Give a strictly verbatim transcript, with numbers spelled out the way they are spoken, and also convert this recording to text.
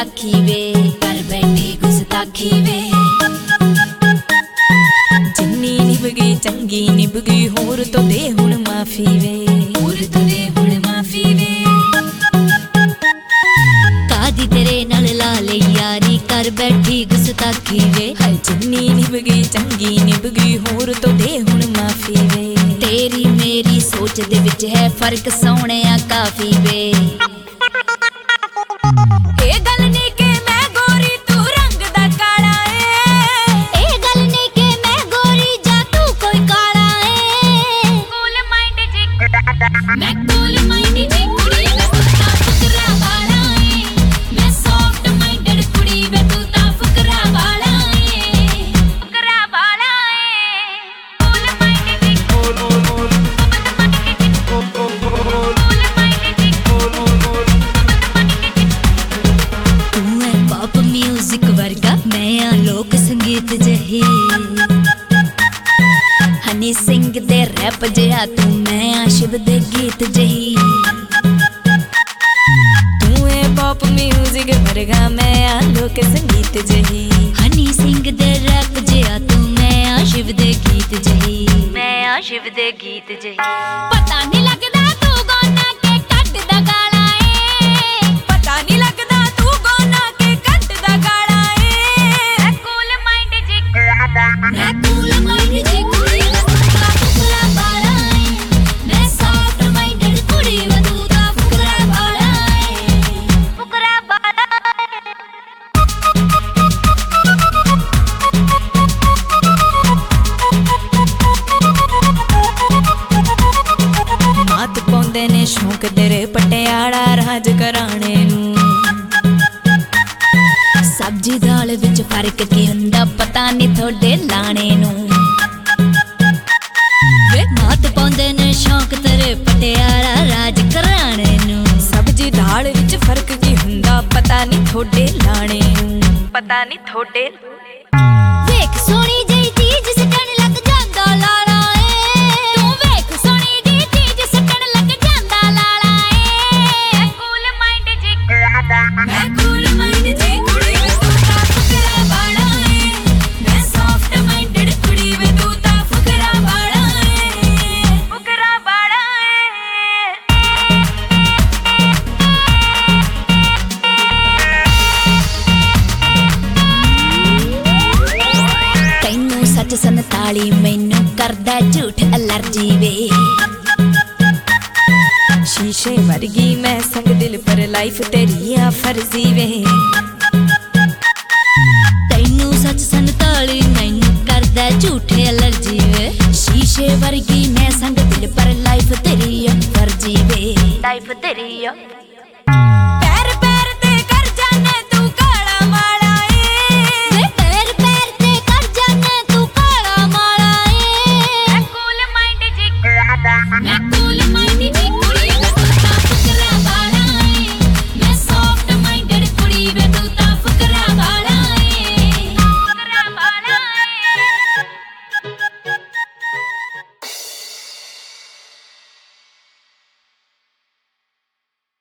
गुस्ताखी वे कर बैठी गुस्ताखी वे जिन्नी निभ गई चंगी निभ गई होर तो दे हुण माफी वे होर तो दे हुण माफी वे कादी तेरे नाल ला ले यारी कर बैठी गुस्ताखी वे जिन्नी निभ गई चंगी निभ गई होर तो दे हुण माफी वे तेरी मेरी सोच दे विच है फर्क सोहणिया काफी वे म्यूजिक वर्गा मैं लोक संगीत जही हनी सिंह दे रैप जिहा तू मैं शिव दे गीत जही तू है पॉप म्यूजिक वर्गा मैं लोक संगीत जही हनी सिंह दे रैप जिहा तू मैं शिव दे गीत जही मैं शिव दे गीत जही पता नहीं लगदा तू गाना के कट दा गाला ए पता नहीं लगदा तू गाना के कट दा गाला ए कूल माइंड जी मैं कूल माइंड जी कुड़ी वदूता फुकरा बाला ए मैं सॉफ्ट माइंडेड कुड़ी वदूता फुकरा बाला ए फुकरा बाला मात पाउंदे ने शौक तेरे पटियाला राज कराने नू सब्जी दाल विच फर्क की हुंदा पता नहीं थोड़े लाने नू वे मात पाउंदे ने शौक तेरे पटियाला राज कराने नू सब्जी दाल विच फर्क की हुंदा पता नहीं थोड़े लाने नू पता नहीं थोड़े वेख सोनी जई चीज सटण लग जांदा लाला ए तू वेख सोनी जी चीज सटण लग जांदा लाला ए कूल माइंड जी मैं कूल माइंड जी कुड़ी वदूता फुकरा बाला ए मैं सॉफ्ट माइंडेड कुड़ी वदूता फुकरा बाला ए फुकरा बाला तैनू सच संताली मैनू करदा झूठ एलर्जी वे शीशे वर्गी मैं संग दिल पर लाइफ तेरी आ फर्जी वे तैनू सच संताली मैनू करदा झूठ एलर्जी वे शीशे वर्गी मैं संग दिल पर लाइफ तेरी आ फर्जी वे लाइफ तेरी आ